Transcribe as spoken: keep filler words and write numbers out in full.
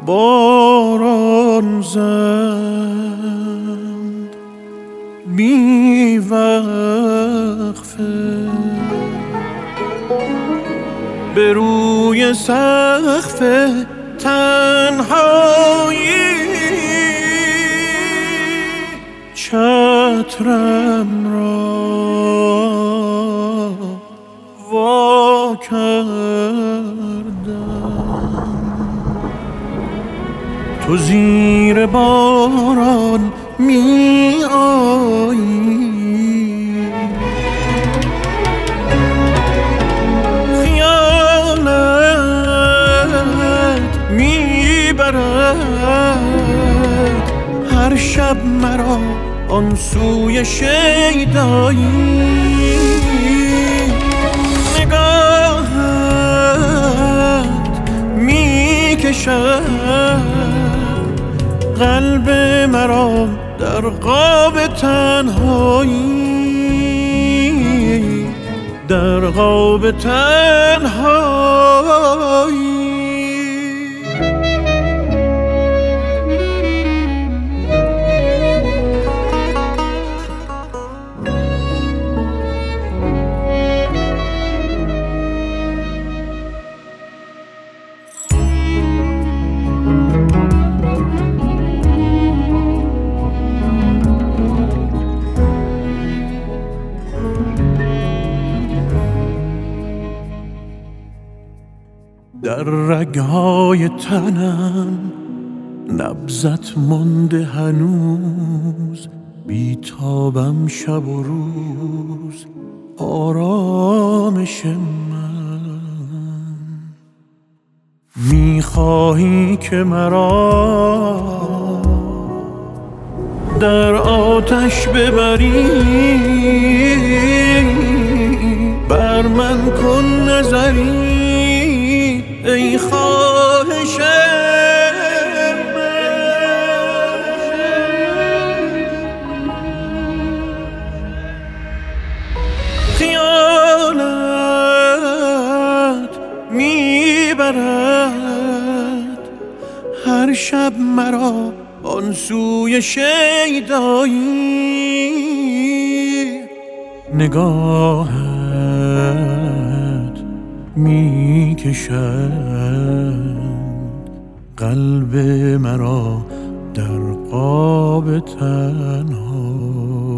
باران زد بی وقفه به روی سقف تنهایی، چترم را وا کردم. تو زیر باران می آیی، خیالت می برد هر شب مرا آن سوی شیدایی. نگاهت می کشد قلب مرا در قاب تنهایی، در قاب تنهایی. در رگهای تنم نبضت مانده هنوز، بیتابم شب و روز آرامش من. میخواهی که مرا در آتش ببری، بر من کن نظری ای خواهش من. خیالت میبرد هر شب مرا آن سوی شیدایی. نگاهت می کشد قلب مرا در قاب تنهایی.